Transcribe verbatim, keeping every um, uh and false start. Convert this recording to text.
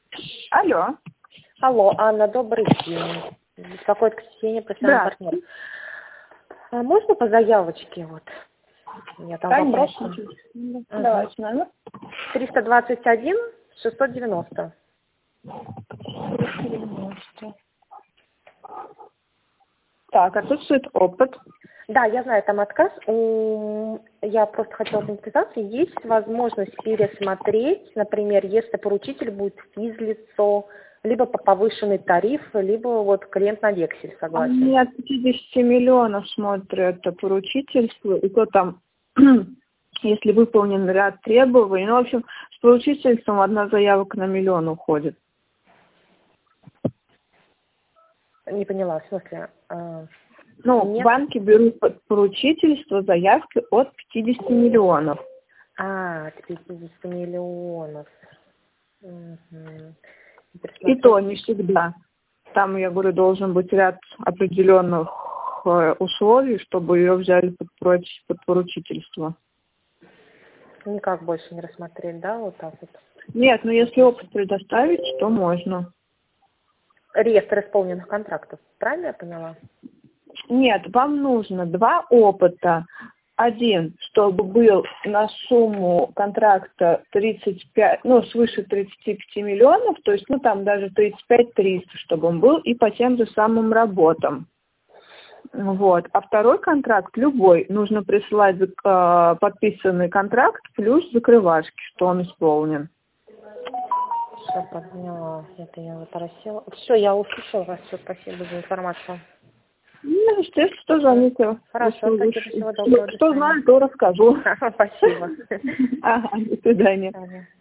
Алло. Алло, Анна, добрый день. Беспокоит Ксения, профессиональный партнер. А можно по заявочке? Вот. У меня там Конечно. вопрос. Угу. Давайте номер. триста двадцать один шестьсот девяносто. триста девяносто. Так, отсутствует опыт. Да, я знаю, там отказ. Я просто хотела поинтересоваться, есть возможность пересмотреть, например, если поручитель будет физлицо, либо по повышенный тариф, либо вот клиент на вексель согласен. Они от пятидесяти миллионов смотрят поручительство, и то там, если выполнен ряд требований, ну, в общем, с поручительством одна заявка на миллион уходит. Не поняла, в смысле? Ну, Нет? банки берут под поручительство заявки от пятидесяти миллионов. А, от пятидесяти миллионов. Угу. И то не всегда. Там, я говорю, должен быть ряд определенных условий, чтобы ее взяли под, под поручительство. Никак больше не рассмотреть, да, вот так вот? Нет, но если опыт предоставить, то можно. Реестр исполненных контрактов, правильно я поняла? Нет, вам нужно два опыта. Один, чтобы был на сумму контракта тридцать пять, ну, свыше тридцати пяти миллионов, то есть, ну, там даже тридцать пять триста, чтобы он был, и по тем же самым работам. Вот. А второй контракт, любой, нужно присылать э, подписанный контракт плюс закрывашки, что он исполнен. Все, поняла. Это я запросила. Все, я услышала вас. Все, спасибо за информацию. Ну, естественно, что звоните. Хорошо, спасибо, всего доброго. Что знаю, то расскажу. Спасибо. Ага, до свидания.